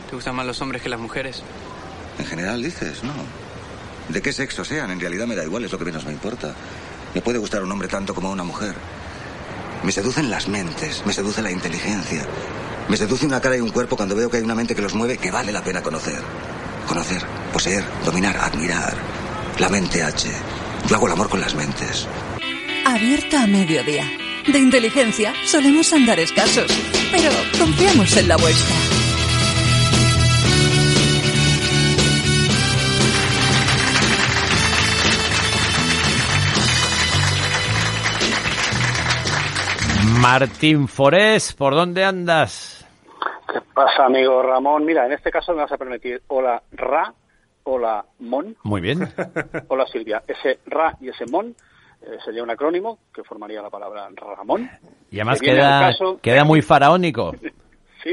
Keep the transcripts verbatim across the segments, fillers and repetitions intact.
¿Te gustan más los hombres que las mujeres? En general dices, no. De qué sexo sean, en realidad me da igual, es lo que menos me importa. Me puede gustar un hombre tanto como una mujer. Me seducen las mentes, me seduce la inteligencia. Me seduce una cara y un cuerpo cuando veo que hay una mente que los mueve que vale la pena conocer. Conocer, poseer, dominar, admirar. La mente H. Yo hago el amor con las mentes. Abierta a mediodía. De inteligencia solemos andar escasos, pero confiamos en la vuestra. Martín Forés, ¿por dónde andas? ¿Qué pasa, amigo Ramón? Mira, en este caso me vas a permitir hola Ra, hola Mon. Muy bien. Hola Silvia. Ese Ra y ese Mon eh, sería un acrónimo que formaría la palabra Ramón. Y además queda, caso... queda muy faraónico. Sí,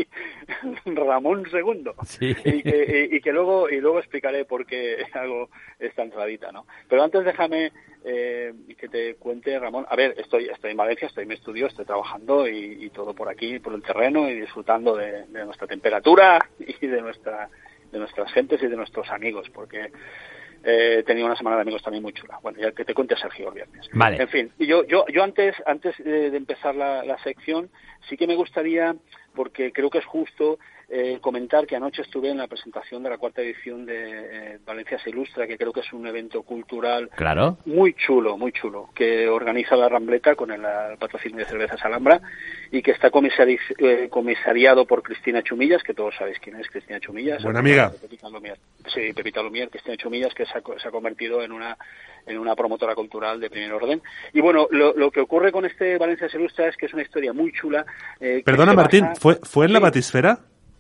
Ramón segundo. Sí. Y, que, y, y que luego y luego explicaré por qué hago esta entradita, ¿no? Pero antes déjame eh, que te cuente, Ramón. A ver, estoy estoy en Valencia, estoy en mi estudio, estoy trabajando y, y todo por aquí, por el terreno y disfrutando de, de nuestra temperatura y de nuestra de nuestras gentes y de nuestros amigos, porque Eh, he tenido una semana de amigos también muy chula. Bueno, ya que te cuente Sergio el viernes. Vale. En fin, yo yo yo antes antes de, de empezar la, la sección, sí que me gustaría, porque creo que es justo, eh, comentar que anoche estuve en la presentación de la cuarta edición de eh, Valencia se ilustra, que creo que es un evento cultural claro. muy chulo, muy chulo, que organiza la Rambleta con el, el patrocinio de Cervezas Alhambra y que está comisari eh, comisariado por Cristina Chumillas, que todos sabéis quién es Cristina Chumillas. Buena amiga. Pepita Lumier. Sí, Pepita Lumier, Cristina Chumillas, que se ha, se ha convertido en una en una promotora cultural de primer orden. Y bueno, lo, lo que ocurre con este Valencia se ilustra es que es una historia muy chula. Eh, Perdona, Martín, basa... ¿fue fue en sí. la Batisfera?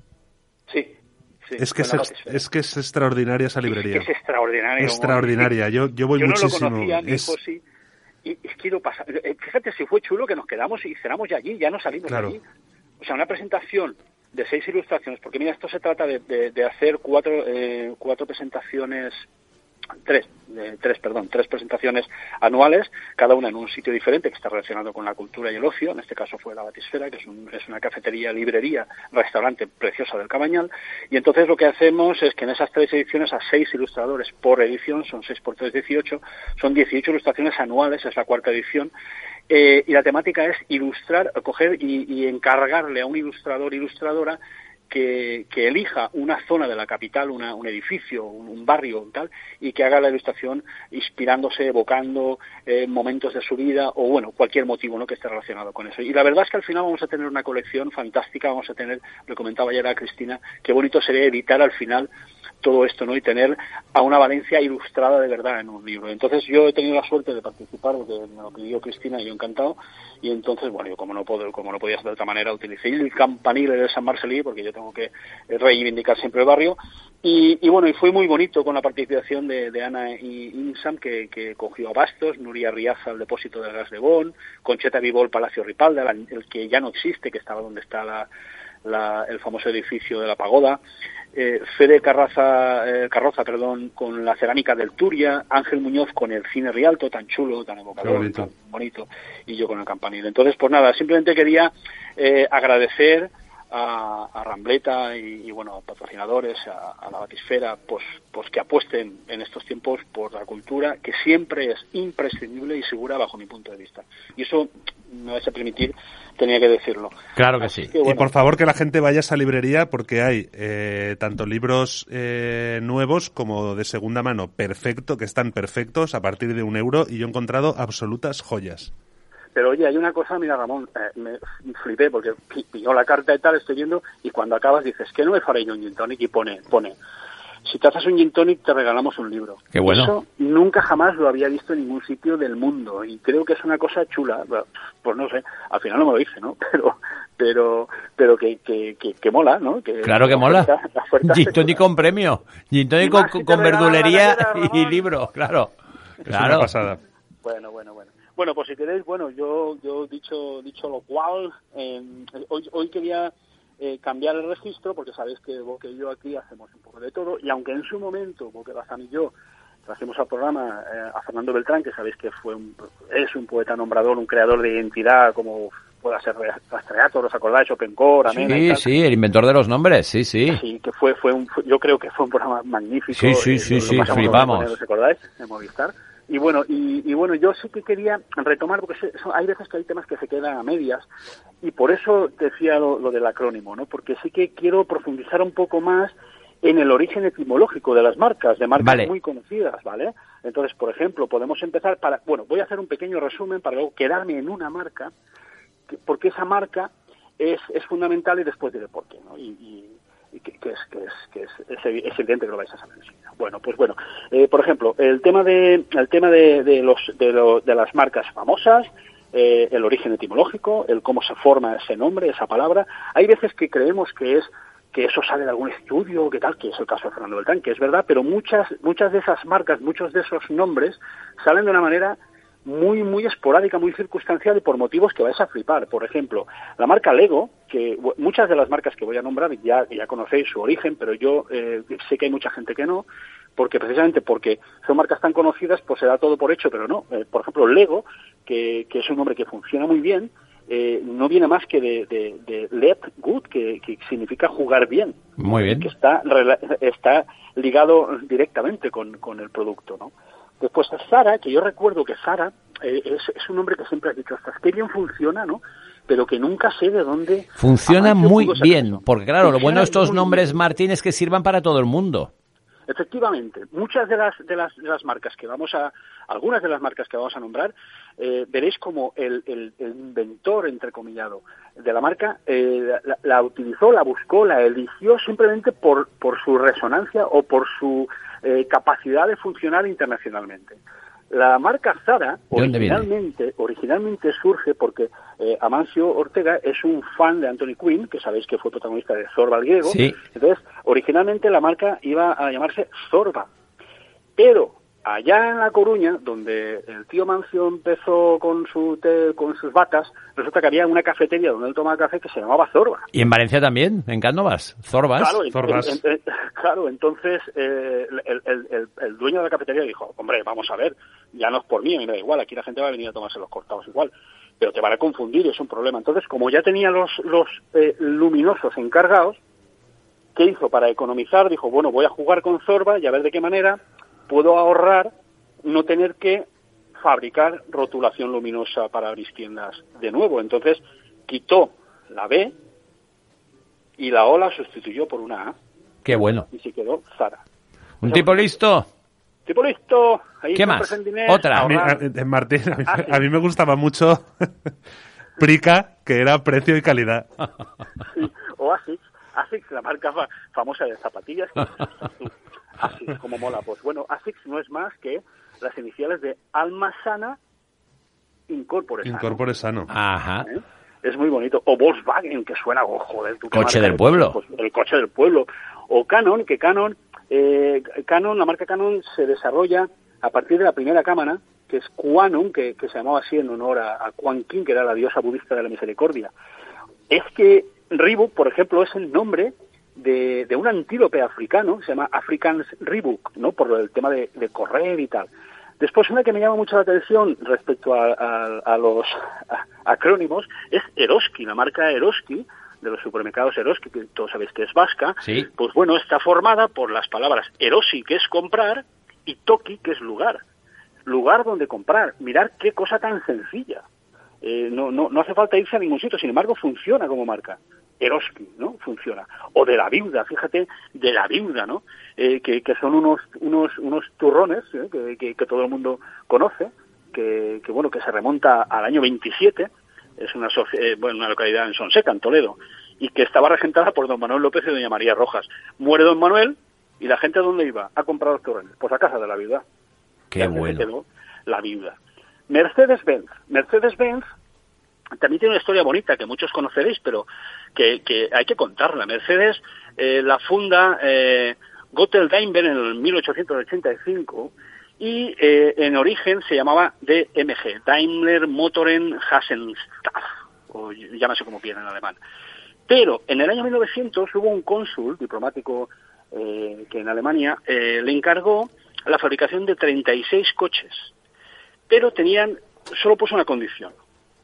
Sí. Sí, es que es, es que es extraordinaria esa librería. Es, que es extraordinaria. Extraordinaria. Yo, yo voy yo muchísimo. No lo conocía, mi es... hijo sí. Y es que lo pasa. Fíjate si fue chulo que nos quedamos y cenamos ya allí, ya no salimos claro. de allí. O sea, una presentación de seis ilustraciones, porque mira, esto se trata de, de, de hacer cuatro, eh, cuatro presentaciones. Tres, eh, tres, perdón, tres presentaciones anuales, cada una en un sitio diferente que está relacionado con la cultura y el ocio. En este caso fue la Batisfera, que es, un, es una cafetería, librería, restaurante preciosa del Cabañal. Y entonces lo que hacemos es que en esas tres ediciones a seis ilustradores por edición, son seis por tres, dieciocho, son dieciocho ilustraciones anuales, es la cuarta edición. Eh, y la temática es ilustrar, coger y, y encargarle a un ilustrador, ilustradora, Que, que elija una zona de la capital, una, un edificio, un, un barrio tal, y que haga la ilustración inspirándose, evocando eh, momentos de su vida o, bueno, cualquier motivo, ¿no?, que esté relacionado con eso. Y la verdad es que al final vamos a tener una colección fantástica, vamos a tener, lo comentaba ayer a Cristina, qué bonito sería editar al final todo esto, ¿no?, y tener a una Valencia ilustrada de verdad en un libro. Entonces yo he tenido la suerte de participar, porque me lo pidió Cristina y yo encantado, y entonces, bueno, yo como no puedo, como no podía ser de otra manera, utilicé el campanil de San Marcelí, porque yo tengo que reivindicar siempre el barrio, y, y bueno, y fue muy bonito con la participación de, de Ana y Insam, que, que cogió a Bastos, Nuria Riaza, el depósito del gas de Bonn, Concheta Vivó, el Palacio Ripalda, el que ya no existe, que estaba donde está la, la, el famoso edificio de la Pagoda, eh, Fede Carraza, eh, Carroza, perdón, con la cerámica del Turia, Ángel Muñoz con el cine Rialto, tan chulo, tan evocador, bonito. tan bonito, y yo con el campanil. Entonces, pues nada, simplemente quería eh, agradecer a, a Rambleta y, y bueno, a patrocinadores, a, a la Batisfera, pues, pues que apuesten en estos tiempos por la cultura, que siempre es imprescindible y segura bajo mi punto de vista. Y eso me vais a permitir, tenía que decirlo. Claro que sí. Que, bueno, y por favor que la gente vaya a esa librería, porque hay eh, tanto libros eh, nuevos como de segunda mano, perfecto, que están perfectos a partir de un euro, y yo he encontrado absolutas joyas. Pero oye, hay una cosa, mira Ramón, eh, me flipé porque pilló la carta y tal, estoy viendo, y cuando acabas dices, que no me faré yo un gin tonic, y pone, pone, si te haces un gin tonic te regalamos un libro. Qué bueno. Eso nunca jamás lo había visto en ningún sitio del mundo, y creo que es una cosa chula, pues no sé, al final no me lo hice, ¿no? Pero pero pero que que, que, que mola, ¿no? Que claro que mola. Gin tonic con premio, gin tonic con, si con verdulería y libro, claro. Es claro. una pasada. Bueno, bueno, bueno. Bueno, pues si queréis, bueno, yo yo dicho dicho lo cual, eh, hoy hoy quería eh, cambiar el registro, porque sabéis que Boque y yo aquí hacemos un poco de todo, y aunque en su momento Boque Bazán y yo trajimos al programa eh, a Fernando Beltrán, que sabéis que fue un, es un poeta nombrador, un creador de identidad como pueda ser Rastreator, ¿os acordáis? OpenCore, Amena sí, y tal. Sí, el inventor de los nombres, sí, sí. Sí, que fue, fue un, yo creo que fue un programa magnífico. Sí, sí, eh, sí, lo, sí, lo flipamos. ¿Os acordáis? En Movistar. Y bueno, y, y bueno, yo sí que quería retomar, porque se, son, hay veces que hay temas que se quedan a medias, y por eso decía lo, lo del acrónimo, ¿no? Porque sí que quiero profundizar un poco más en el origen etimológico de las marcas, de marcas vale. muy conocidas, ¿vale? Entonces, por ejemplo, podemos empezar para... Bueno, voy a hacer un pequeño resumen para luego quedarme en una marca, que, porque esa marca es, es fundamental y después diré por qué, ¿no? Y, y, y que, que, es, que, es, que es, es, es evidente que lo vais a saber enseguida. Bueno, pues bueno, eh, por ejemplo, el tema de el tema de, de, los, de, lo, de las marcas famosas, eh, el origen etimológico, el cómo se forma ese nombre, esa palabra. Hay veces que creemos que es que eso sale de algún estudio, que tal, que es el caso de Fernando Beltrán, que es verdad, pero muchas muchas de esas marcas, muchos de esos nombres salen de una manera muy muy esporádica, muy circunstancial y por motivos que vais a flipar. Por ejemplo, la marca Lego, que muchas de las marcas que voy a nombrar ya, ya conocéis su origen, pero yo eh, sé que hay mucha gente que no, porque precisamente porque son marcas tan conocidas, pues se da todo por hecho, pero no. Eh, por ejemplo, Lego, que, que es un nombre que funciona muy bien, Eh, no viene más que de, de, de let good, que, que significa jugar bien. Muy bien. Que está, está ligado directamente con, con el producto, ¿no? Después Zara, que yo recuerdo que Zara eh, es, es un nombre que siempre has dicho, hasta qué bien funciona, ¿no? Pero que nunca sé de dónde... Funciona muy bien, eso. porque claro, funciona lo bueno de estos nombres, bien. Martín, es que sirvan para todo el mundo. Efectivamente, muchas de las de las de las marcas que vamos a algunas de las marcas que vamos a nombrar eh, veréis como el, el, el inventor entrecomillado de la marca eh, la, la utilizó, la buscó, la eligió simplemente por por su resonancia o por su eh, capacidad de funcionar internacionalmente. La marca Zara originalmente, originalmente surge porque eh, Amancio Ortega es un fan de Anthony Quinn, que sabéis que fue protagonista de Zorba el griego. Sí. Entonces, originalmente la marca iba a llamarse Zorba. Pero allá en La Coruña, donde el tío Mancio empezó con su té, con sus batas, resulta que había una cafetería donde él tomaba café que se llamaba Zorba. Y en Valencia también, en Cánovas, Zorbas. Claro, Zorbas. En, en, en, claro entonces eh, el, el, el, el dueño de la cafetería dijo, hombre, vamos a ver, ya no es por mí, a mí me da igual, aquí la gente va a venir a tomarse los cortados igual, pero te van a confundir, es un problema. Entonces, como ya tenía los, los eh, luminosos encargados, ¿qué hizo? Para economizar, dijo, bueno, voy a jugar con Zorba y a ver de qué manera puedo ahorrar no tener que fabricar rotulación luminosa para abrir tiendas de nuevo. Entonces, quitó la B y la O la sustituyó por una A. Qué bueno. Y se quedó Zara. ¿Un tipo listo? Tipo listo. Ahí ¿Qué más? Otra. A mí, a, Martín, a mí, ah, sí. a mí me gustaba mucho Prica, que era precio y calidad. Sí, o Asics. Asics, la marca fa- famosa de zapatillas. Asics, como mola. Pues bueno, Asics no es más que las iniciales de Alma Sana Incorpore Sano. Incorpore Sano. Ajá. ¿Eh? Es muy bonito. O Volkswagen, que suena, oh, joder, tu coche del pueblo. Pues, el coche del pueblo. O Canon, que Canon, eh, Canon, la marca Canon se desarrolla a partir de la primera cámara, que es Quanon, que, que se llamaba así en honor a, a Kuan Yin, que era la diosa budista de la misericordia. Es que Reebok, por ejemplo, es el nombre de, de un antílope africano, se llama Afrikaans Reebok, ¿no? Por el tema de, de correr y tal. Después, una que me llama mucho la atención respecto a, a, a los a, acrónimos es Eroski, la marca Eroski, de los supermercados Eroski, que todos sabéis que es vasca. Sí. Pues bueno, está formada por las palabras Erosi, que es comprar, y Toki, que es lugar. Lugar donde comprar. Mirad qué cosa tan sencilla. Eh, no, no, no hace falta irse a ningún sitio, sin embargo, funciona como marca. Eroski, ¿no? Funciona. O de la viuda, fíjate, de la viuda, ¿no? Eh, que, que son unos unos unos turrones ¿eh? que, que, que todo el mundo conoce, que, que bueno, que se remonta al año veintisiete, es una eh, bueno, una localidad en Sonseca, en Toledo, y que estaba regentada por don Manuel López y doña María Rojas. Muere don Manuel, y la gente ¿a dónde iba? A comprar los turrones. Pues a casa de la viuda. Qué bueno. Quedó la viuda. Mercedes-Benz. Mercedes-Benz también tiene una historia bonita que muchos conoceréis, pero que, que hay que contarla. Mercedes eh, la funda eh, Gotthard Daimler en el mil ochocientos ochenta y cinco y eh, en origen se llamaba D M G, Daimler Motoren Hasenstadt, o llámase como quieran en alemán. Pero en el año mil novecientos hubo un cónsul diplomático eh, que en Alemania eh, le encargó la fabricación de treinta y seis coches, pero tenían, solo puso una condición.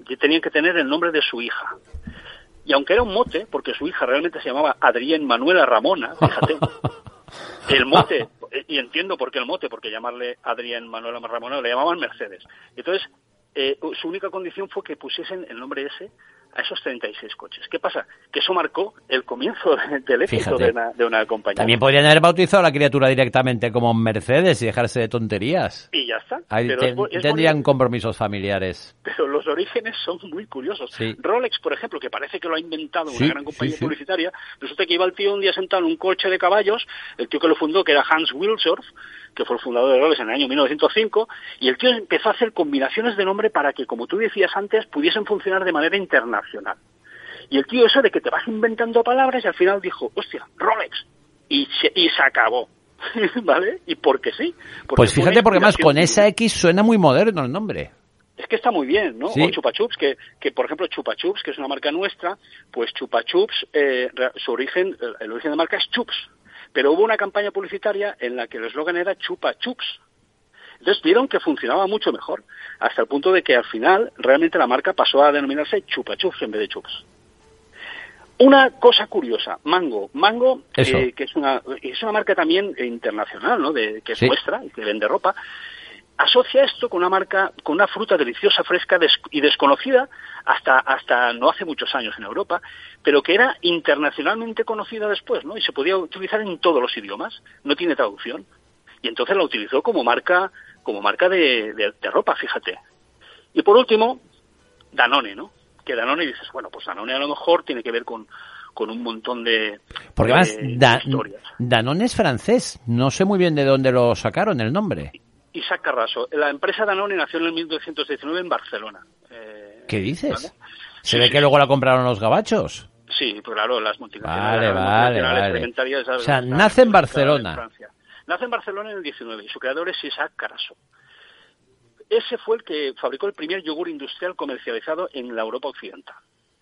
tenían que tener el nombre de su hija. Y aunque era un mote, porque su hija realmente se llamaba Adrián Manuela Ramona, fíjate, el mote, y entiendo por qué el mote, porque llamarle Adrián Manuela Ramona le llamaban Mercedes. Entonces, eh, su única condición fue que pusiesen el nombre ese a esos treinta y seis coches. ¿Qué pasa? Que eso marcó el comienzo del éxito de una, de una compañía. También podrían haber bautizado a la criatura directamente como Mercedes y dejarse de tonterías. Y ya está. Ahí pero te, es, es tendrían bonito. Compromisos familiares. Pero los orígenes son muy curiosos. Sí. Rolex, por ejemplo, que parece que lo ha inventado Sí, una gran compañía sí, sí. publicitaria, resulta que iba el tío un día sentado en un coche de caballos, el tío que lo fundó, que era Hans Wilsdorf, que fue el fundador de Rolex en el año mil novecientos cinco, y el tío empezó a hacer combinaciones de nombre para que, como tú decías antes, pudiesen funcionar de manera internacional. Y el tío eso de que te vas inventando palabras y al final dijo, hostia, Rolex. Y se, y se acabó. ¿Vale? ¿Y por qué sí? Porque Pues fíjate, porque más con esa X suena muy moderno el nombre. Es que está muy bien, ¿no? Sí. O Chupa Chups, que, que por ejemplo Chupa Chups, que es una marca nuestra, pues Chupa Chups, eh, su origen, el, el origen de marca es Chups. Pero hubo una campaña publicitaria en la que el eslogan era Chupa Chups. Entonces vieron que funcionaba mucho mejor, hasta el punto de que al final realmente la marca pasó a denominarse Chupa Chups en vez de Chups. Una cosa curiosa, Mango. Mango, eh, que es una es una marca también internacional, ¿no? De, que es sí. nuestra y que vende ropa, asocia esto con una marca, con una fruta deliciosa, fresca des, y desconocida hasta hasta no hace muchos años en Europa, pero que era internacionalmente conocida después, ¿no? Y se podía utilizar en todos los idiomas, no tiene traducción. Y entonces la utilizó como marca como marca de, de, de ropa, fíjate. Y por último, Danone, ¿no? Que Danone dices, bueno, pues Danone a lo mejor tiene que ver con, con un montón de, Porque de, además de da, historias. Danone es francés, no sé muy bien de dónde lo sacaron el nombre. Isaac Carraso. La empresa Danone nació en el mil novecientos diecinueve en Barcelona. Eh, ¿Qué dices? ¿vale? Se Sí, ve sí, que luego la compraron los gabachos. Sí, pues claro, las multinacionales. Vale, las vale, multinacionales vale. alimentarias, O sea, están nace en en Barcelona. Francia. Nace en Barcelona en el diecinueve y su creador es Isaac Carraso. Ese fue el que fabricó el primer yogur industrial comercializado en la Europa occidental.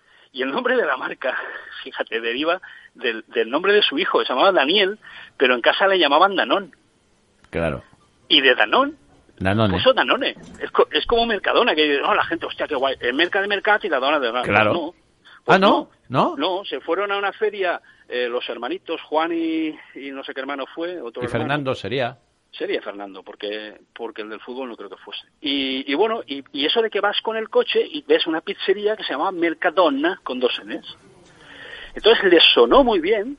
Y el nombre de la marca, fíjate, deriva del, del nombre de su hijo, que se llamaba Daniel, pero en casa le llamaban Danón. Claro. Y de Danón, Danone. puso Danone. Es, co- es como Mercadona, que no, la gente, hostia, qué guay, el Merca de Mercat y la Dona de Dona. Claro. Pues no. Ah, Pues ¿no? ¿No? No, se fueron a una feria eh, los hermanitos, Juan y, y no sé qué hermano fue, otro Y hermano. Fernando sería. Sería Fernando, porque porque el del fútbol no creo que fuese. Y, y bueno, y, y eso de que vas con el coche y ves una pizzería que se llama Mercadona, con dos N's. Entonces les sonó muy bien,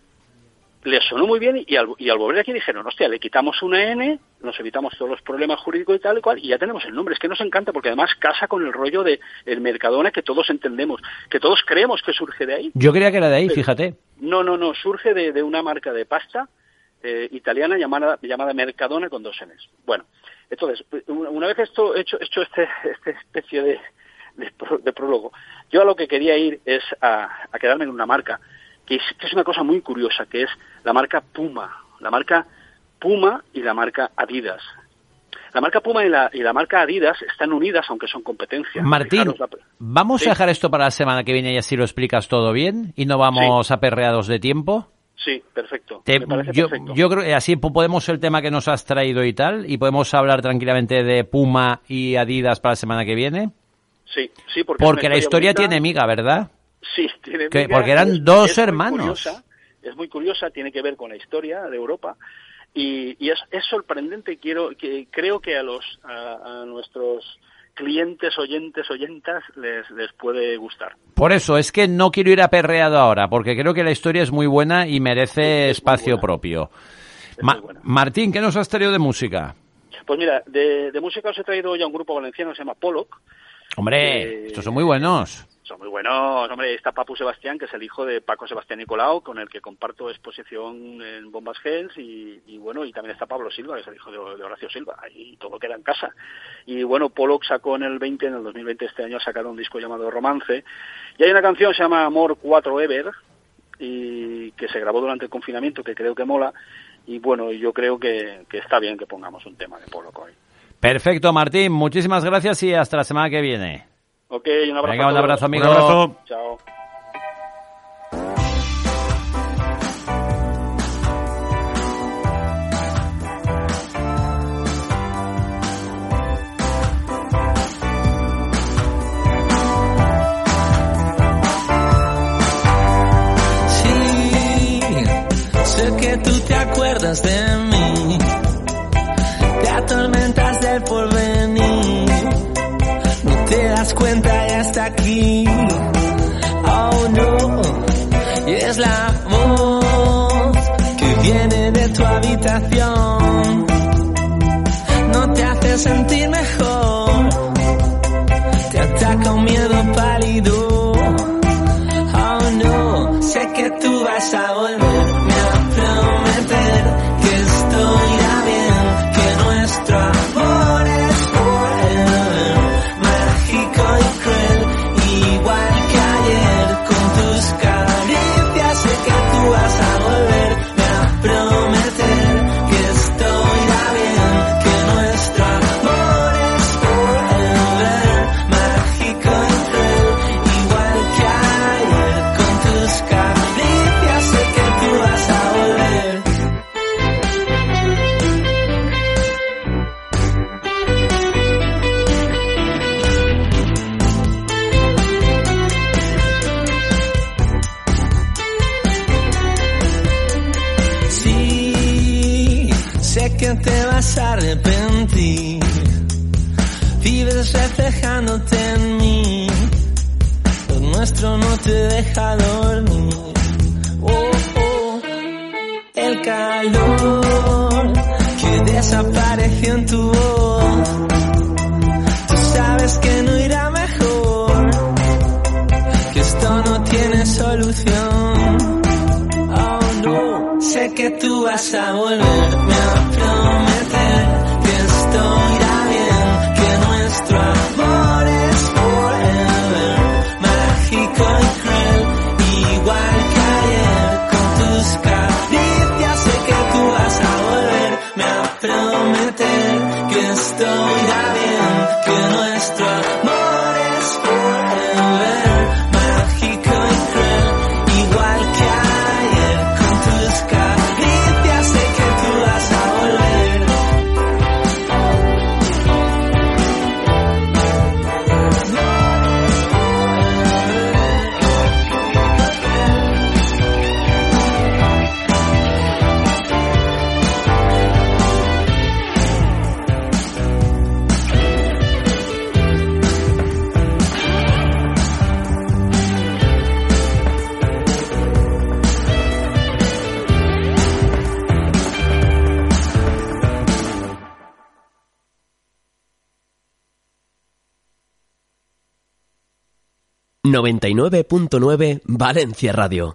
les sonó muy bien, y al, y al volver aquí dijeron, hostia, le quitamos una N, nos evitamos todos los problemas jurídicos y tal y cual, y ya tenemos el nombre. Es que nos encanta, porque además casa con el rollo de el Mercadona que todos entendemos, que todos creemos que surge de ahí. Yo creía que era de ahí, Pero, fíjate. No, no, no, surge de, de una marca de pasta eh, italiana llamada llamada Mercadona con dos N's. Bueno, entonces, una vez esto hecho hecho este esta especie de, de, pro, de prólogo, yo a lo que quería ir es a, a quedarme en una marca que es, que es una cosa muy curiosa, que es la marca Puma, la marca Puma y la marca Adidas. La marca Puma y la, y la marca Adidas están unidas, aunque son competencia. Martín, Fijaros la... vamos ¿Sí? a dejar esto para la semana que viene y así lo explicas todo bien y no vamos Sí. aperreados de tiempo. Sí, perfecto. Te- Me parece yo, perfecto. yo creo que así podemos el tema que nos has traído y tal, y podemos hablar tranquilamente de Puma y Adidas para la semana que viene. Sí, sí, porque, Porque es una la historia bonita. tiene miga, ¿verdad? Sí, tiene Que- miga, porque eran es- dos es muy hermanos. curiosa, es muy curiosa, tiene que ver con la historia de Europa y, y es, es sorprendente. Quiero que creo que a los a, a nuestros clientes, oyentes, oyentas les les puede gustar. Por eso, es que no quiero ir aperreado ahora, porque creo que la historia es muy buena y merece Es espacio muy buena. propio. Es Ma- muy buena. Martín, ¿qué nos has traído de música? Pues mira, de, de música os he traído ya un grupo valenciano que se llama Pollock. Hombre, Eh, estos son muy buenos. Son muy buenos, hombre, está Papu Sebastián, que es el hijo de Paco Sebastián Nicolau, con el que comparto exposición en Bombas Hells, y, y bueno, y también está Pablo Silva, que es el hijo de, de Horacio Silva, y todo queda en casa. Y bueno, Pollock sacó en el veinte, en el dos mil veinte, este año, ha sacado un disco llamado Romance, y hay una canción que se llama Amor cuatro Ever, y que se grabó durante el confinamiento, que creo que mola, y bueno, yo creo que, que está bien que pongamos un tema de Pollock hoy. Perfecto, Martín, muchísimas gracias y hasta la semana que viene. Ok, un abrazo. Venga, a un todos. abrazo, amigo. Un abrazo. Chao. acuerdas de mí, te atormentas del porvenir, no te das cuenta y hasta aquí. Oh no, y es la voz que viene de tu habitación, no te hace sentir mejor, te ataca un miedo pálido. Oh no, sé que tú vas a volverme a prometer que esto irá bien, que nuestro amor es forever, mágico y cruel, igual que ayer con tus caricias. Sé que tú vas a volverme a prometer que esto irá bien, que nuestro amor es forever, mágico y cruel, igual que ayer con tus caricias. Sé que tú vas a volver. Sí, sé que te vas a arrepentir, vives reflejándote en mí, lo nuestro no te deja dormir. Oh, oh, el calor que desapareció en tu voz, tú sabes que no irá mejor, que esto no tiene solución. Oh no, sé que tú vas a volverme a prometer que esto irá bien, que nuestro amor es forever, mágico y cruel, igual que ayer con tus caricias. Sé que tú vas a volverme a prometer que esto irá bien, que nuestro amor es forever, mágico y cruel, igual que ayer con tus caricias. Sé que tú vas a volver. noventa y nueve punto nueve Valencia Radio.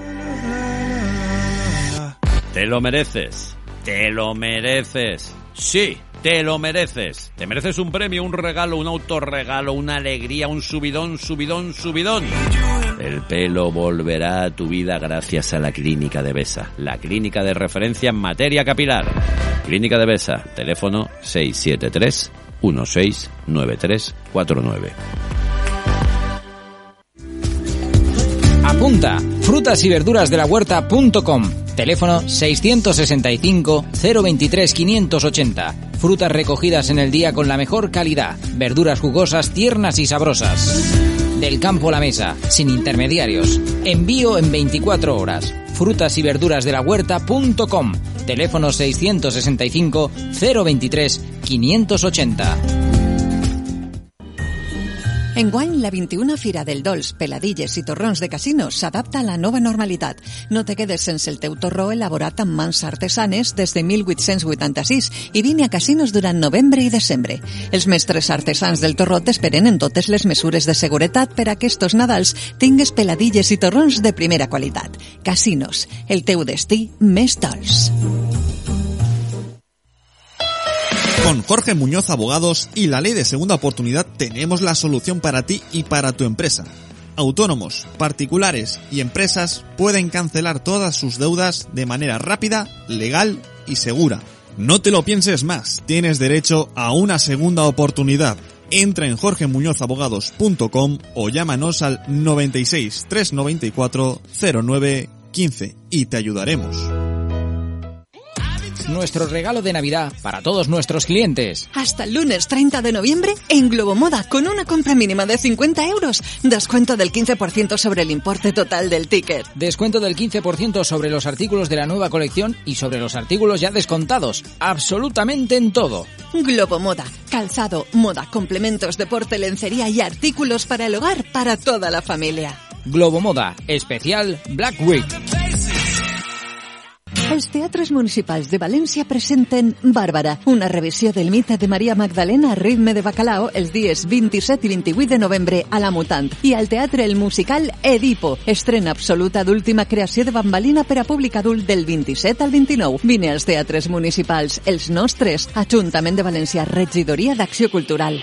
Te lo mereces, te lo mereces, sí, te lo mereces. Te mereces un premio, un regalo, un autorregalo, una alegría, un subidón, subidón, subidón. El pelo volverá a tu vida gracias a la Clínica de Besa, la clínica de referencia en materia capilar. Clínica de Besa, teléfono seis siete tres, uno seis nueve tres cuatro nueve. Apunta, frutas y verduras de la huerta punto com, teléfono seiscientos sesenta y cinco, cero veintitrés, quinientos ochenta. Frutas recogidas en el día con la mejor calidad, verduras jugosas, tiernas y sabrosas. Del campo a la mesa, sin intermediarios. Envío en veinticuatro horas. Frutas y verduras de la huerta punto com, teléfono seiscientos sesenta y cinco, cero veintitrés, quinientos ochenta. Enguany, la vint-i-una Fira del Dolç, Peladilles i Torrons de Casinos s'adapta a la nova normalitat. No te quedes sense el teu torró elaborat amb mans artesanes des de mil vuit-cents vuitanta-sis i vine a Casinos durant novembre i desembre. Els mestres artesans del torró t'esperen en totes les mesures de seguretat per a que estos Nadals tingues peladilles i torrons de primera qualitat. Casinos, el teu destí més dolç. Con Jorge Muñoz Abogados y la Ley de Segunda Oportunidad tenemos la solución para ti y para tu empresa. Autónomos, particulares y empresas pueden cancelar todas sus deudas de manera rápida, legal y segura. No te lo pienses más, tienes derecho a una segunda oportunidad. Entra en jorge muñoz abogados punto com o llámanos al noventa y seis, trescientos noventa y cuatro, cero nueve quince y te ayudaremos. nuestro regalo de Navidad para todos nuestros clientes. Hasta el lunes treinta de noviembre en Globomoda, con una compra mínima de cincuenta euros, descuento del quince por ciento sobre el importe total del ticket. Descuento del quince por ciento sobre los artículos de la nueva colección y sobre los artículos ya descontados. Absolutamente en todo. Globomoda, calzado, moda, complementos, deporte, lencería y artículos para el hogar para toda la familia. Globomoda, especial Black Week. Els teatres municipals de València presenten Bàrbara, una revisió del mite de Maria Magdalena a ritme de bacalao els dies vint-i-set i vint-i-vuit de novembre a la Mutant. I al teatre el musical Edipo, estrena absoluta d'última creació de Bambalina per a públic adult del vint-i-set al vint-i-nou. Vine als teatres municipals, els nostres, Ajuntament de València, Regidoria d'Acció Cultural.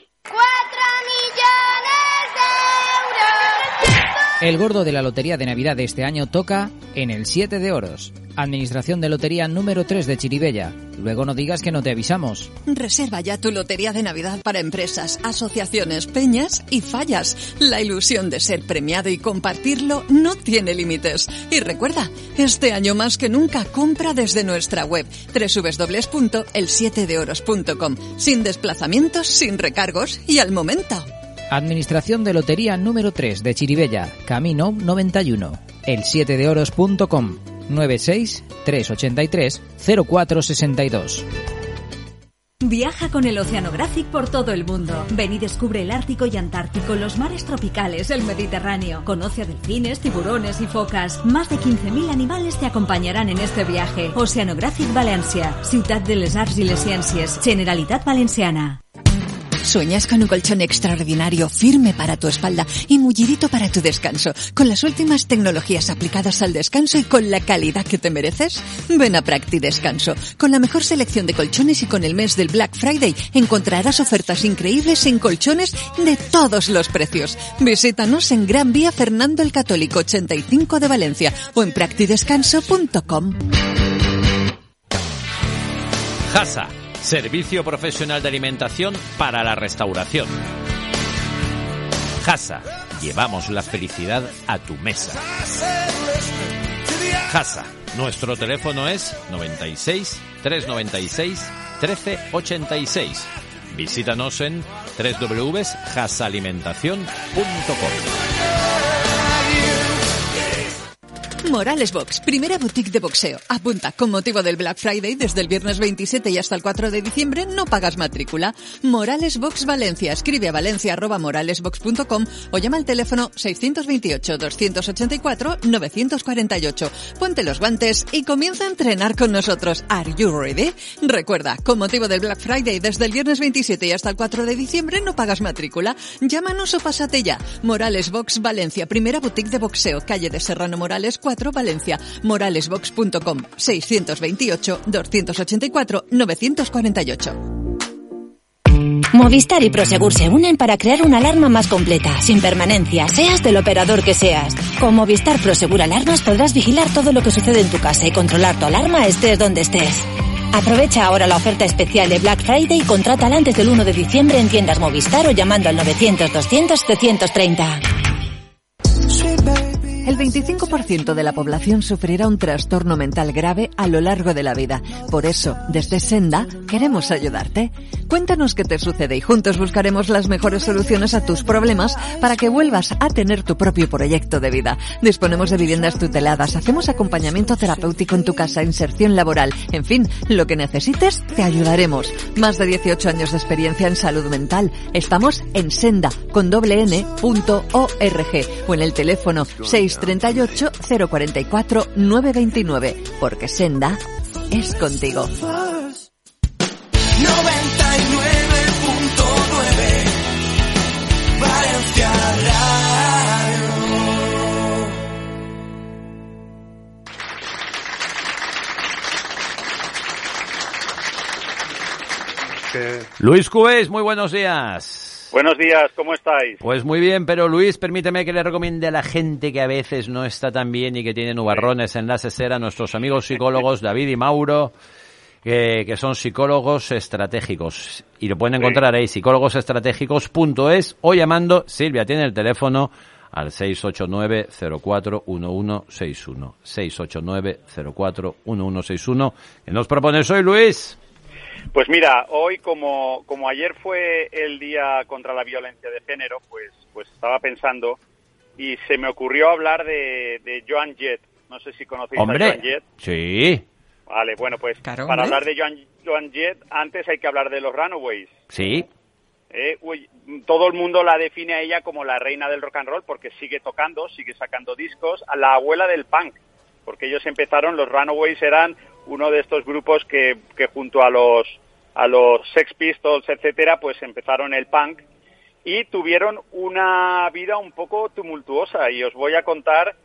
El gordo de la Lotería de Navidad de este año toca en el siete de oros. Administración de Lotería número tres de Chirivella. Luego no digas que no te avisamos. Reserva ya tu Lotería de Navidad para empresas, asociaciones, peñas y fallas. La ilusión de ser premiado y compartirlo no tiene límites. Y recuerda, este año más que nunca compra desde nuestra web doble u doble u doble u punto el siete de oros punto com. Sin desplazamientos, sin recargos y al momento. Administración de Lotería número tres de Chirivella, Camino noventa y uno, el siete de oros punto com, nueve seis tres ocho tres cero cuatro seis dos. Viaja con el Oceanographic por todo el mundo. Ven y descubre el Ártico y Antártico, los mares tropicales, el Mediterráneo. Conoce a delfines, tiburones y focas. Más de quince mil animales te acompañarán en este viaje. Oceanographic València, Ciutat de les Arts i les Ciències, Generalitat Valenciana. ¿Sueñas con un colchón extraordinario, firme para tu espalda y mullidito para tu descanso, con las últimas tecnologías aplicadas al descanso y con la calidad que te mereces? Ven a Practi Descanso. Con la mejor selección de colchones y con el mes del Black Friday encontrarás ofertas increíbles en colchones de todos los precios. Visítanos en Gran Vía Fernando el Católico ochenta y cinco de Valencia o en practi descanso punto com. Jasa, servicio profesional de alimentación para la restauración. Jasa, llevamos la felicidad a tu mesa. Jasa, nuestro teléfono es noventa y seis, trescientos noventa y seis, trece ochenta y seis. Visítanos en doble u doble u doble u punto jasa alimentación punto com. Morales Box, primera boutique de boxeo. Apunta, con motivo del Black Friday, desde el viernes veintisiete y hasta el cuatro de diciembre, no pagas matrícula. Morales Box Valencia. Escribe a valencia arroba moralesbox punto com o llama al teléfono seiscientos veintiocho, doscientos ochenta y cuatro, novecientos cuarenta y ocho. Ponte los guantes y comienza a entrenar con nosotros. ¿Are you ready? Recuerda, con motivo del Black Friday, desde el viernes veintisiete y hasta el cuatro de diciembre, no pagas matrícula. Llámanos o pásate ya. Morales Box Valencia, primera boutique de boxeo. Calle de Serrano Morales, cuatro, Valencia. moralesbox punto com, seiscientos veintiocho, doscientos ochenta y cuatro, novecientos cuarenta y ocho. Movistar y Prosegur se unen para crear una alarma más completa, sin permanencia, seas del operador que seas. Con Movistar Prosegur Alarmas podrás vigilar todo lo que sucede en tu casa y controlar tu alarma estés donde estés. Aprovecha ahora la oferta especial de Black Friday y contrátala antes del uno de diciembre en tiendas Movistar o llamando al novecientos, doscientos, setecientos treinta. El veinticinco por ciento de la población sufrirá un trastorno mental grave a lo largo de la vida. Por eso, desde Senda, queremos ayudarte. Cuéntanos qué te sucede y juntos buscaremos las mejores soluciones a tus problemas para que vuelvas a tener tu propio proyecto de vida. Disponemos de viviendas tuteladas, hacemos acompañamiento terapéutico en tu casa, inserción laboral. En fin, lo que necesites, te ayudaremos. Más de dieciocho años de experiencia en salud mental. Estamos en senda, con doble n, punto org o en el teléfono seis treinta y ocho, cero cuarenta y cuatro, nueve veintinueve, porque Senda es contigo. noventa y nueve punto nueve Valencia Radio. Luis Cubés, muy buenos días. Buenos días, ¿cómo estáis? Pues muy bien, pero Luis, permíteme que le recomiende a la gente que a veces no está tan bien y que tiene nubarrones en la sesera, a nuestros amigos psicólogos David y Mauro, que, que son psicólogos estratégicos. Y lo pueden encontrar ahí, psicólogos estratégicos punto es, o llamando, Silvia tiene el teléfono, al seis ocho nueve cero cuatro uno uno seis uno. seis ocho nueve cero cuatro uno uno seis uno. ¿Qué nos propones hoy, Luis? Pues mira, hoy como, como ayer fue el Día contra la Violencia de Género, pues, pues estaba pensando y se me ocurrió hablar de, de Joan Jett. No sé si conocéis ¿Hombre? a Joan Jett. Sí. Vale, bueno, pues Claro, para hombre. hablar de Joan, Joan Jett, antes hay que hablar de los Runaways. Sí. Eh, uy, todo el mundo la define a ella como la reina del rock and roll porque sigue tocando, sigue sacando discos, a la abuela del punk, porque ellos empezaron, los Runaways eran uno de estos grupos que, que junto a los a los Sex Pistols, etcétera, pues empezaron el punk y tuvieron una vida un poco tumultuosa y os voy a contar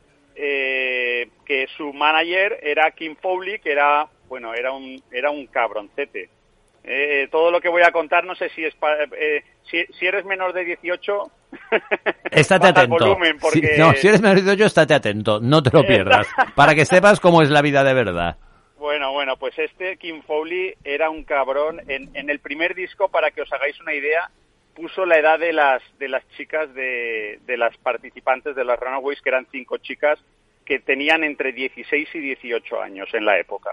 eh, que su manager era Kim Fowley, que era, bueno, era un era un cabroncete. Eh, todo lo que voy a contar, no sé si es pa, eh, si, si eres menor de dieciocho, Estate baja el atento. volumen porque... Sí, no, si eres menor de dieciocho, estate atento, no te lo pierdas, para que sepas cómo es la vida de verdad. Bueno, bueno, pues este Kim Fowley era un cabrón. En, en el primer disco, para que os hagáis una idea, puso la edad de las de las chicas de, de las participantes de las Runaways, que eran cinco chicas que tenían entre dieciséis y dieciocho años en la época.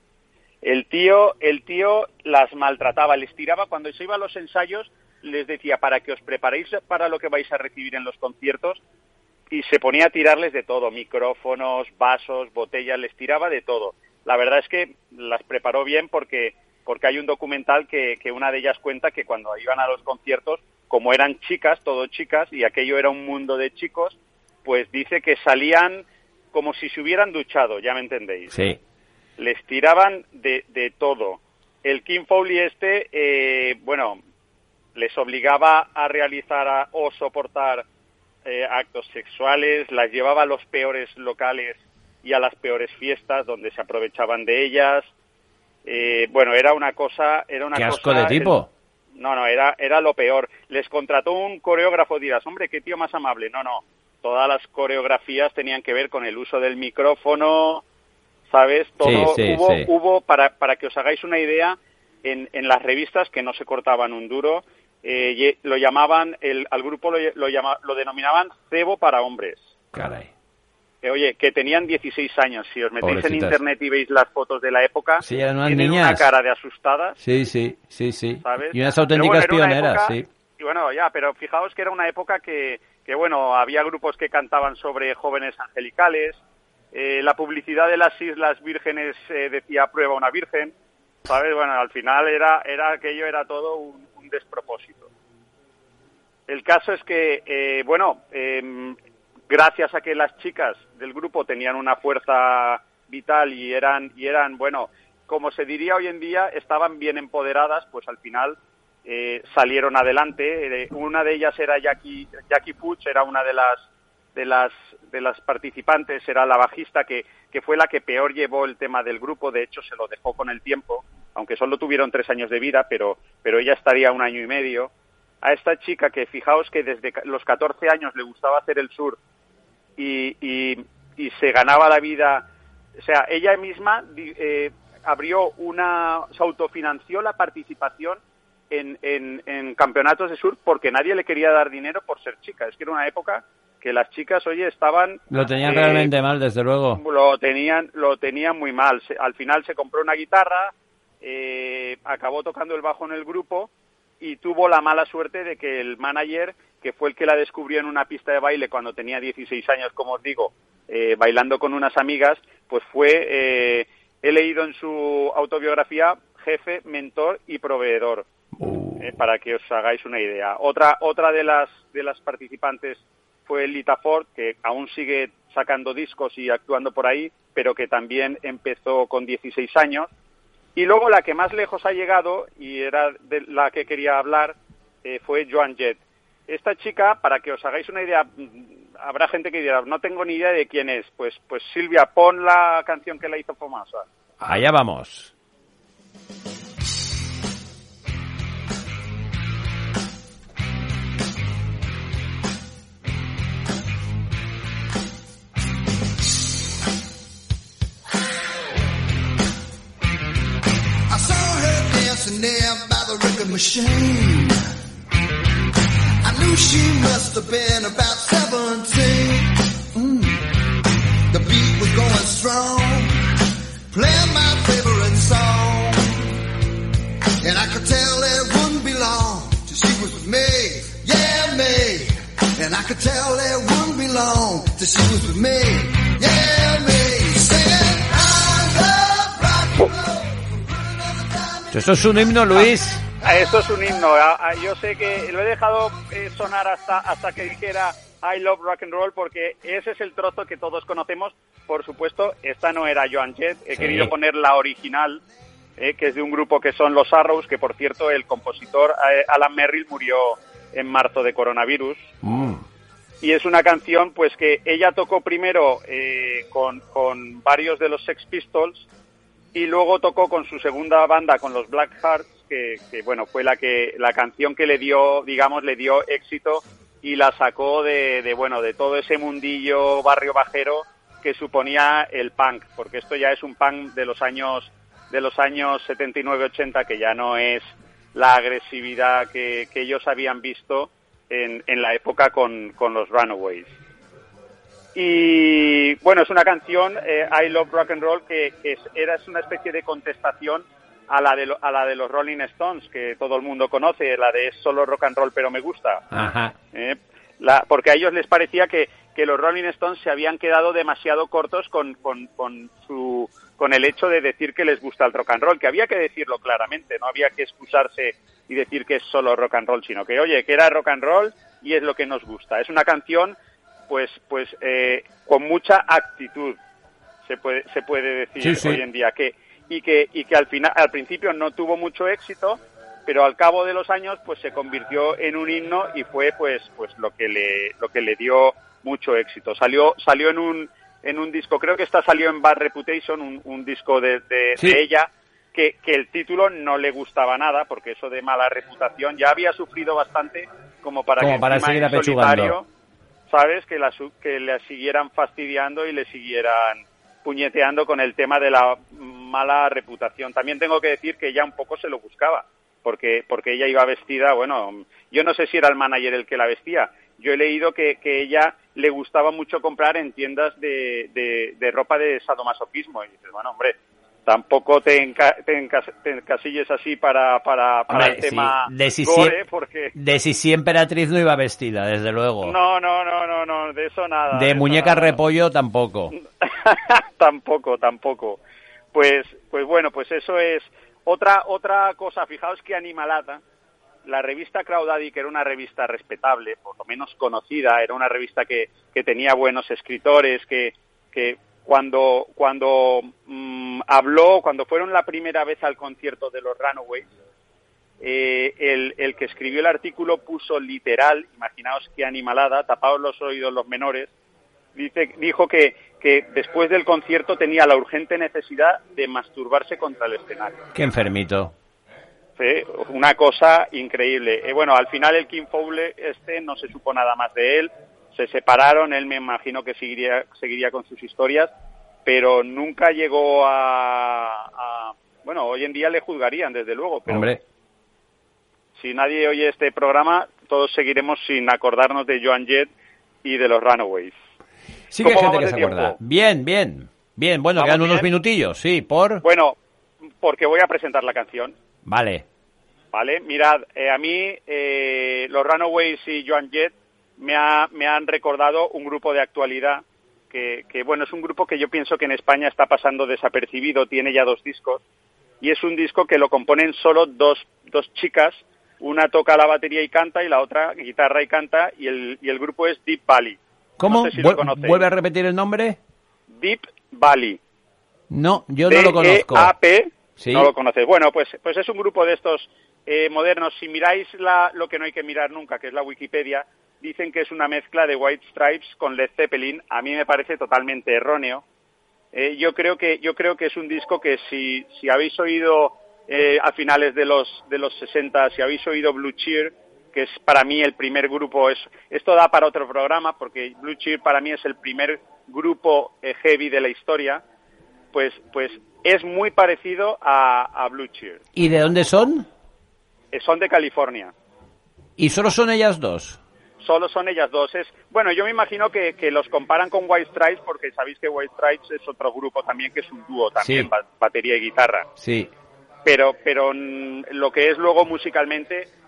El tío, el tío las maltrataba, les tiraba cuando se iba a los ensayos, les decía para que os preparéis para lo que vais a recibir en los conciertos, y se ponía a tirarles de todo, micrófonos, vasos, botellas, les tiraba de todo. La verdad es que las preparó bien porque porque hay un documental que, que una de ellas cuenta que cuando iban a los conciertos, como eran chicas, todo chicas, y aquello era un mundo de chicos, pues dice que salían como si se hubieran duchado, ya me entendéis. Sí. Les tiraban de, de todo. El Kim Fowley este, eh, bueno, les obligaba a realizar a, o soportar eh, actos sexuales, las llevaba a los peores locales y a las peores fiestas donde se aprovechaban de ellas. Eh, bueno, era una cosa... Era una ¡Qué asco cosa, de tipo! El, no, no, era, era lo peor. Les contrató un coreógrafo, dirás, hombre, qué tío más amable. No, no, todas las coreografías tenían que ver con el uso del micrófono, ¿sabes? Todo Sí, sí, hubo, sí. hubo para, para que os hagáis una idea, en, en las revistas que no se cortaban un duro, eh, lo llamaban, el, al grupo lo, lo, llama, lo denominaban cebo para hombres. Caray. Eh, oye, que tenían dieciséis años. Si os metéis Pobrecitas. en internet y veis las fotos de la época, Sí, eran unas tienen niñas. una cara de asustadas, Sí, sí, sí, sí. ¿sabes? Y unas Pero auténticas bueno, era una pioneras, época- sí. Y bueno, ya, pero fijaos que era una época que, que bueno, había grupos que cantaban sobre jóvenes angelicales, eh, la publicidad de las Islas Vírgenes eh, decía prueba una virgen, ¿sabes? Bueno, al final era, era aquello era todo un, un despropósito. El caso es que, eh, bueno, eh, gracias a que las chicas del grupo tenían una fuerza vital y eran, y eran, bueno, como se diría hoy en día, estaban bien empoderadas, pues al final eh, salieron adelante. Eh, una de ellas era Jackie, Jackie Fuchs, era una de las de las de las participantes, era la bajista que, que fue la que peor llevó el tema del grupo. De hecho, se lo dejó con el tiempo, aunque solo tuvieron tres años de vida, pero pero ella estaría un año y medio. A esta chica que fijaos que desde los catorce años le gustaba hacer el surf y, y, y se ganaba la vida, o sea, ella misma eh, abrió una, se autofinanció la participación en, en, en campeonatos de surf porque nadie le quería dar dinero por ser chica. Es que era una época que las chicas, oye, estaban... Lo tenían eh, realmente mal, desde luego. Lo tenían, lo tenían muy mal. Se, al final se compró una guitarra, eh, acabó tocando el bajo en el grupo y tuvo la mala suerte de que el manager, que fue el que la descubrió en una pista de baile cuando tenía dieciséis años, como os digo, eh, bailando con unas amigas, pues fue, eh, he leído en su autobiografía, jefe, mentor y proveedor, Uh. eh, para que os hagáis una idea. Otra otra de las de las participantes fue Lita Ford, que aún sigue sacando discos y actuando por ahí, pero que también empezó con dieciséis años. Y luego la que más lejos ha llegado, y era de la que quería hablar, eh, fue Joan Jett. Esta chica, para que os hagáis una idea, habrá gente que dirá, no tengo ni idea de quién es. Pues, pues Silvia, pon la canción que la hizo famosa. Allá vamos. There by the record machine. I knew she must have been about seventeen. I could tell it wouldn't be long till she was with me. Yeah, me. Singing, I love rock and roll. Esto es un himno, Luis. Esto es un himno. Yo sé que lo he dejado sonar hasta hasta que dijera I love rock and roll, porque ese es el trozo que todos conocemos. Por supuesto, esta no era Joan Jett. He sí. querido poner la original, eh, que es de un grupo que son los Arrows, que por cierto el compositor eh, Alan Merrill murió en marzo de coronavirus. Mm. Y es una canción pues que ella tocó primero eh, con, con varios de los Sex Pistols y luego tocó con su segunda banda, con los Black Hearts, que, que bueno, fue la que la canción que le dio, digamos, le dio éxito y la sacó de, de bueno, de todo ese mundillo barrio bajero que suponía el punk, porque esto ya es un punk de los años de los años setenta y nueve ochenta, que ya no es la agresividad que, que ellos habían visto en, en la época con, con los Runaways. Y bueno, es una canción, eh, I Love Rock and Roll, que, que es, era es una especie de contestación a la de lo, a la de los Rolling Stones, que todo el mundo conoce, la de es solo rock and roll pero me gusta. Ajá. Eh, la, porque a ellos les parecía que, que los Rolling Stones se habían quedado demasiado cortos con, con, con su con el hecho de decir que les gusta el rock and roll, que había que decirlo claramente, no había que excusarse y decir que es solo rock and roll, sino que, oye, que era rock and roll y es lo que nos gusta. Es una canción, pues, pues eh, con mucha actitud, se puede, se puede decir sí, sí. hoy en día, que y que y que al final, al principio no tuvo mucho éxito, pero al cabo de los años, pues se convirtió en un himno y fue, pues, pues lo que le lo que le dio mucho éxito. Salió salió en un en un disco, creo que esta salió en Bad Reputation, un, un disco de, de, sí. de ella, que, que el título no le gustaba nada, porque eso de mala reputación ya había sufrido bastante como para como que para seguir apechugando, ¿sabes? Que la, que la siguieran fastidiando y le siguieran puñeteando con el tema de la mala reputación. También tengo que decir que ella un poco se lo buscaba, porque porque ella iba vestida, bueno, yo no sé si era el manager el que la vestía. Yo he leído que, que ella le gustaba mucho comprar en tiendas de, de, de ropa de sadomasoquismo. Y dices, bueno, hombre, tampoco te, enca, te, encas, te encasilles así para, para, para hombre, el tema sí. de si gore, porque... De si si emperatriz no iba vestida, desde luego. No, no, no, no, no, de eso nada. De, de muñeca nada. Repollo tampoco. tampoco, tampoco. Pues, pues bueno, pues eso es otra, otra cosa. Fijaos que Animalada, la revista Crawdaddy, que era una revista respetable, por lo menos conocida, era una revista que, que tenía buenos escritores, que, que cuando, cuando mmm, habló, cuando fueron la primera vez al concierto de los Runaways, eh, el, el que escribió el artículo puso literal, imaginaos qué animalada, tapaos los oídos los menores, dice, dijo que, que después del concierto tenía la urgente necesidad de masturbarse contra el escenario. Qué enfermito. Sí, una cosa increíble. Eh, bueno, al final el Kim Fowler este no se supo nada más de él, se separaron, él me imagino que seguiría seguiría con sus historias, pero nunca llegó a, a... Bueno, hoy en día le juzgarían, desde luego, pero Hombre. Si nadie oye este programa, todos seguiremos sin acordarnos de Joan Jett y de los Runaways. Sí que hay gente que se acuerda. Bien, bien, bien. Bueno, quedan unos bien? minutillos, sí, por... Bueno, porque voy a presentar la canción. Vale. Vale, mirad, eh, a mí eh, los Runaways y Joan Jett me, ha, me han recordado un grupo de actualidad que, que, bueno, es un grupo que yo pienso que en España está pasando desapercibido, tiene ya dos discos, y es un disco que lo componen solo dos, dos chicas, una toca la batería y canta, y la otra guitarra y canta, y el, y el grupo es Deep Valley. ¿Cómo? No sé si lo conocéis. ¿Vuelve a repetir el nombre? Deep Valley. No, yo no lo conozco. D E A P ¿Sí? No lo conoces. Bueno, pues pues es un grupo de estos eh, modernos. Si miráis la, lo que no hay que mirar nunca, que es la Wikipedia, dicen que es una mezcla de White Stripes con Led Zeppelin. A mí me parece totalmente erróneo. Eh, yo creo que yo creo que es un disco que si si habéis oído eh, a finales de los de los sesenta, si habéis oído Blue Cheer, que es para mí el primer grupo, es esto da para otro programa, porque Blue Cheer para mí es el primer grupo eh, heavy de la historia, pues pues es muy parecido a, a Blue Cheer. ¿Y de dónde son? Eh, son de California. ¿Y solo son ellas dos? Solo son ellas dos. Es, bueno, yo me imagino que, que los comparan con White Stripes, porque sabéis que White Stripes es otro grupo también, que es un dúo también, sí. Batería y guitarra. Sí. Pero, pero lo que es luego musicalmente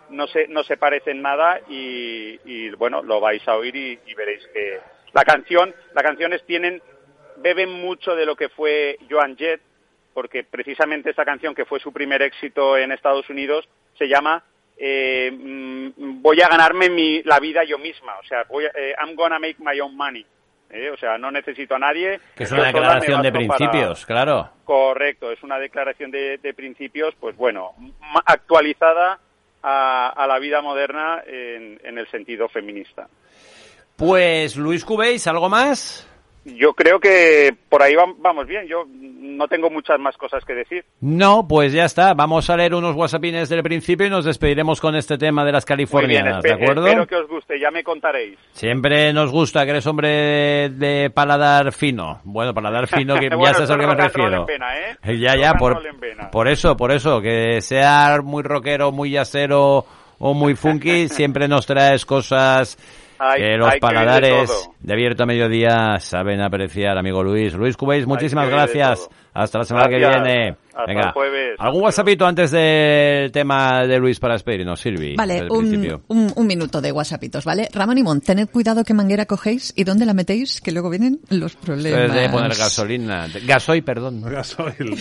no se no se parecen nada y, y bueno, lo vais a oír y, y veréis que la canción, las canciones tienen beben mucho de lo que fue Joan Jett, porque precisamente esa canción que fue su primer éxito en Estados Unidos se llama eh, mm, voy a ganarme mi, la vida yo misma, o sea, voy a, eh, I'm gonna make my own money. Eh, o sea, no necesito a nadie. Que es una declaración de principios, para... claro. Correcto, es una declaración de, de principios, pues bueno, actualizada a, a la vida moderna en, en el sentido feminista. Pues, Luis Cubéis, ¿algo más? Yo creo que por ahí vamos bien, yo no tengo muchas más cosas que decir. No, pues ya está, vamos a leer unos whatsappines del principio y nos despediremos con este tema de las californianas, bien, ¿de acuerdo? Espero que os guste, ya me contaréis. Siempre nos gusta, que eres hombre de, de paladar fino. Bueno, paladar fino, que bueno, ya sabes a lo que me refiero. Pena, ¿eh? Ya, ya, por, por eso, por eso, que sea muy rockero, muy jazzero o muy funky, siempre nos traes cosas... Hay, que los hay paladares que de, de Abierto a Mediodía saben apreciar, amigo Luis. Luis Cubéis, muchísimas gracias. Hasta la semana gracias. que viene. Hasta Venga, el jueves. ¿Algún WhatsAppito antes del tema de Luis para despedirnos, Silvi? Vale, un, un, un minuto de WhatsAppitos, ¿vale? Ramón y Mon, tened cuidado qué manguera cogéis y dónde la metéis, que luego vienen los problemas. De poner gasolina. Gasoil, perdón. Gasoil.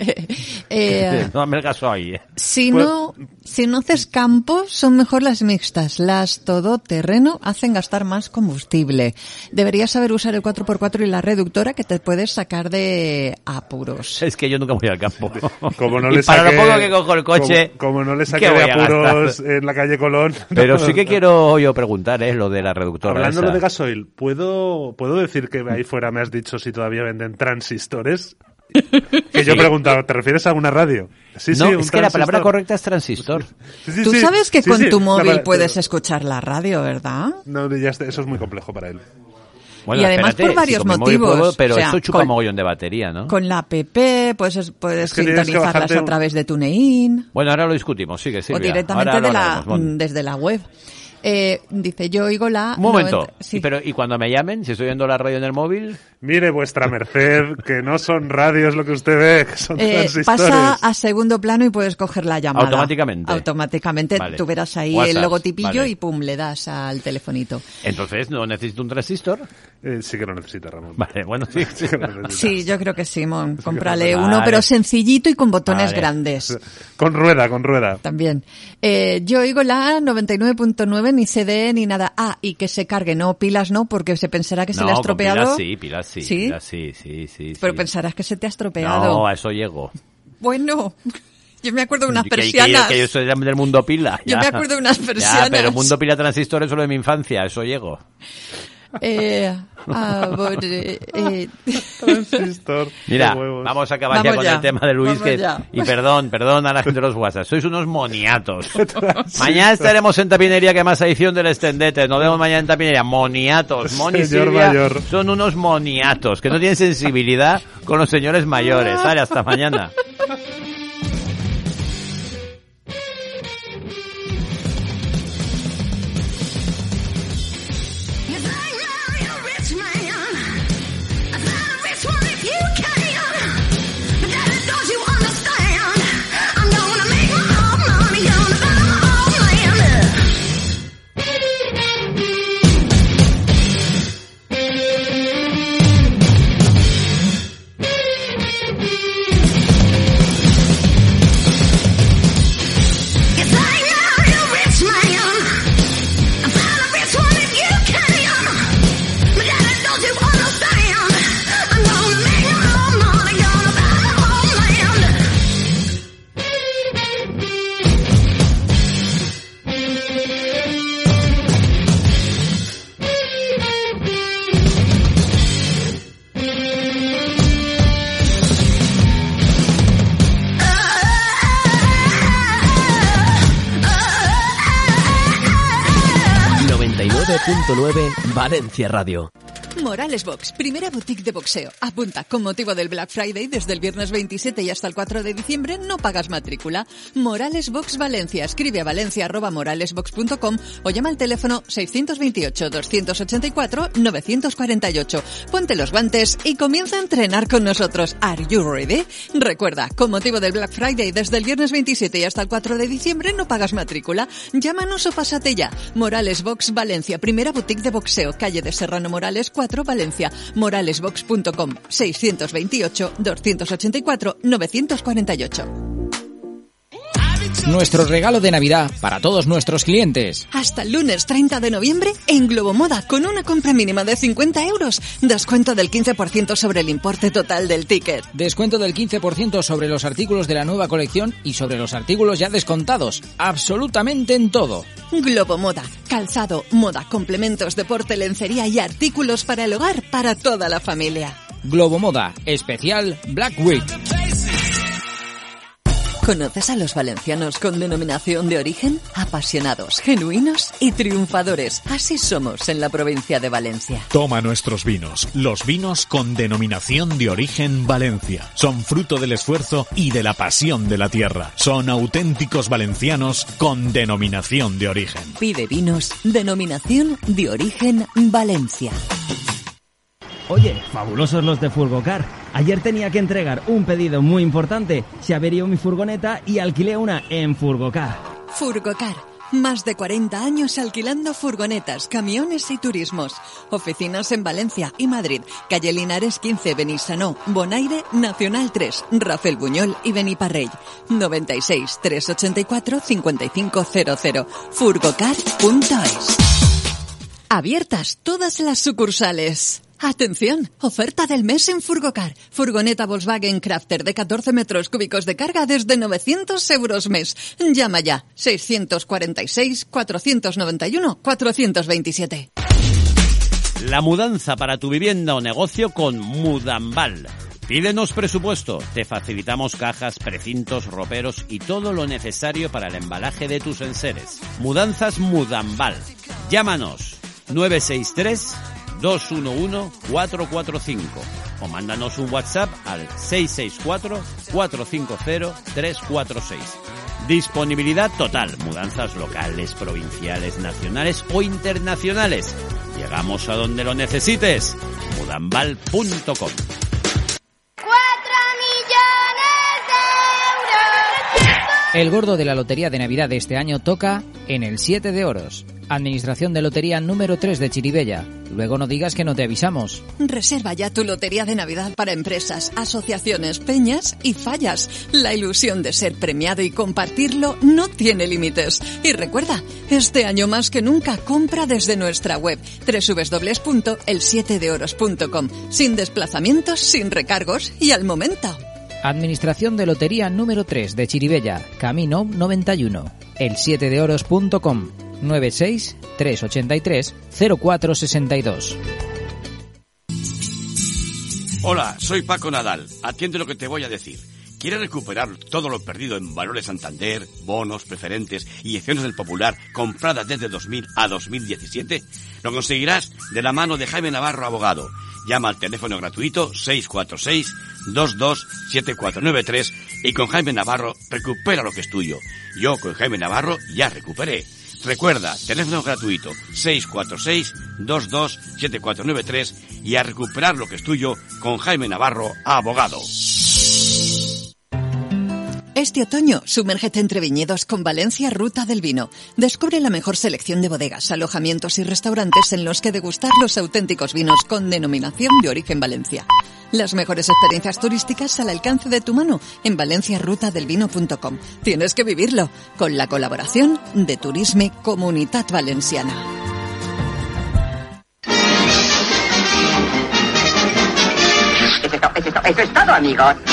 eh, no, el gasoil. Si no, si no haces campo, son mejor las mixtas. Las todoterreno hacen gastar más combustible. Deberías saber usar el cuatro por cuatro y la reductora, que te puedes sacar de apuros. Es que yo nunca voy al campo. Como no y le para saque, lo poco que cojo el coche... Como, como no le saque de apuros en la calle Colón... Pero no, sí que quiero yo preguntar, ¿eh? Lo de la reductora. Hablando esa. de gasoil, ¿puedo, ¿puedo decir que ahí fuera me has dicho si todavía venden transistores? Que yo he preguntado, ¿te refieres a una radio? Sí, no, sí, es que la palabra correcta es transistor. Sí, sí, Tú sí, sabes que sí, con sí, tu móvil la, puedes pero, escuchar la radio, ¿verdad? No, ya está, eso es muy complejo para él. Bueno, y además espérate, por varios si con motivos. Puedo, pero o sea, esto chupa con, mogollón de batería, ¿no? Con la app puedes, puedes es que sintonizarlas que a través de TuneIn. Bueno, ahora lo discutimos, sigue, Silvia. O directamente ahora de la, haremos, desde la web. Eh, dice, yo oigo la... Un momento, noventa sí. ¿Y, pero, ¿y cuando me llamen, si estoy oyendo la radio en el móvil? Mire, vuestra merced, que no son radios lo que usted ve, que son eh, transistores. Pasa a segundo plano y puedes coger la llamada. Automáticamente. Automáticamente, vale. Tú verás ahí WhatsApp, el logotipillo vale. Y pum, le das al telefonito. Entonces, ¿no necesito un transistor? Eh, sí que lo necesita, Ramón. Vale, bueno, sí. sí, que lo sí yo creo que sí, Mon. Sí Cómprale vale. uno, pero sencillito y con botones vale. grandes. Con rueda, con rueda. También. Eh, yo oigo la noventa y nueve punto nueve, ni C D ni nada. Ah, y que se cargue, no, pilas no, porque se pensará que no, se le ha estropeado. Pilas sí, pilas sí, ¿Sí? pilas sí, sí, sí. Pero sí. pensarás que se te ha estropeado. No, a eso llego. Bueno, yo me acuerdo de unas que, persianas. Que, que yo soy del mundo pila. Yo ya. me acuerdo de unas persianas. Ya, pero mundo pila transistor es solo de mi infancia, a eso llego. Eh, ah, bueno, eh, eh. Transistor. Mira, vamos a acabar vamos ya con ya. el tema de Luis. Que, y perdón, perdón a la gente de los WhatsApp. Sois unos moniatos. Mañana estaremos en Tapinería, que más edición del Estendete. Nos vemos mañana en Tapinería. Moniatos. Moni y Silvia mayor. Son unos moniatos que no tienen sensibilidad con los señores mayores. Vale, hasta mañana. noventa y nueve punto nueve Valencia Radio. Morales Box, primera boutique de boxeo. Apunta, con motivo del Black Friday, desde el viernes veintisiete y hasta el cuatro de diciembre, no pagas matrícula. Morales Box Valencia. Escribe a valencia arroba moralesbox punto com o llama al teléfono seiscientos veintiocho, doscientos ochenta y cuatro, novecientos cuarenta y ocho. Ponte los guantes y comienza a entrenar con nosotros. ¿Are you ready? Recuerda, con motivo del Black Friday, desde el viernes veintisiete y hasta el cuatro de diciembre, no pagas matrícula. Llámanos o pásate ya. Morales Box Valencia, primera boutique de boxeo, calle de Serrano Morales cuatro, Valencia. moralesbox punto com, seiscientos veintiocho, doscientos ochenta y cuatro, novecientos cuarenta y ocho. Nuestro regalo de Navidad para todos nuestros clientes. Hasta el lunes treinta de noviembre en Globomoda, con una compra mínima de cincuenta euros, descuento del quince por ciento sobre el importe total del ticket. Descuento del quince por ciento sobre los artículos de la nueva colección y sobre los artículos ya descontados. Absolutamente en todo. Globomoda, calzado, moda, complementos, deporte, lencería y artículos para el hogar para toda la familia. Globomoda, especial Black Week. ¿Conoces a los valencianos con denominación de origen? Apasionados, genuinos y triunfadores. Así somos en la provincia de Valencia. Toma nuestros vinos, los vinos con denominación de origen Valencia. Son fruto del esfuerzo y de la pasión de la tierra. Son auténticos valencianos con denominación de origen. Pide vinos, denominación de origen Valencia. Oye, fabulosos los de Furgocar. Ayer tenía que entregar un pedido muy importante. Se averió mi furgoneta y alquilé una en Furgocar. Furgocar. Más de cuarenta años alquilando furgonetas, camiones y turismos. Oficinas en Valencia y Madrid. Calle Linares quince, Benissanó, Bonaire, Nacional tres, Rafael Buñol y Beniparrell. noventa y seis, trescientos ochenta y cuatro, cincuenta y cinco cero cero. furgocar punto es. Abiertas todas las sucursales. ¡Atención! Oferta del mes en Furgocar. Furgoneta Volkswagen Crafter de catorce metros cúbicos de carga desde novecientos euros mes. Llama ya. seiscientos cuarenta y seis, cuatrocientos noventa y uno, cuatrocientos veintisiete. La mudanza para tu vivienda o negocio con Mudambal. Pídenos presupuesto. Te facilitamos cajas, precintos, roperos y todo lo necesario para el embalaje de tus enseres. Mudanzas Mudambal. Llámanos nueve seis tres, dos uno uno, cuatro cuatro cinco o mándanos un WhatsApp al seis seis cuatro, cuatro cinco cero, tres cuatro seis. Disponibilidad total. Mudanzas locales, provinciales, nacionales o internacionales. Llegamos a donde lo necesites. Mudambal punto com. El gordo de la Lotería de Navidad de este año toca en el siete de oros. Administración de Lotería número tres de Chirivella. Luego no digas que no te avisamos. Reserva ya tu Lotería de Navidad para empresas, asociaciones, peñas y fallas. La ilusión de ser premiado y compartirlo no tiene límites. Y recuerda, este año más que nunca compra desde nuestra web doble u doble u doble u punto el siete de oros punto com. Sin desplazamientos, sin recargos y al momento. Administración de Lotería número tres de Chirivella, Camino noventa y uno. el siete de oros punto com. nueve seis, tres ocho tres, cero cuatro seis dos. Hola, soy Paco Nadal. Atiende lo que te voy a decir. ¿Quieres recuperar todo lo perdido en Valores Santander, bonos, preferentes y acciones del Popular compradas desde dos mil a dos mil diecisiete? Lo conseguirás de la mano de Jaime Navarro, abogado. Llama al teléfono gratuito seis cuatro seis, dos dos siete cuatro nueve tres y con Jaime Navarro recupera lo que es tuyo. Yo con Jaime Navarro ya recuperé. Recuerda, teléfono gratuito seis cuatro seis, dos dos siete cuatro nueve tres y a recuperar lo que es tuyo con Jaime Navarro, abogado. Este otoño, sumérgete entre viñedos con Valencia Ruta del Vino. Descubre la mejor selección de bodegas, alojamientos y restaurantes en los que degustar los auténticos vinos con denominación de origen Valencia. Las mejores experiencias turísticas al alcance de tu mano en valencia ruta del vino punto com. Tienes que vivirlo con la colaboración de Turisme Comunitat Valenciana. Eso es todo, eso es todo, amigos.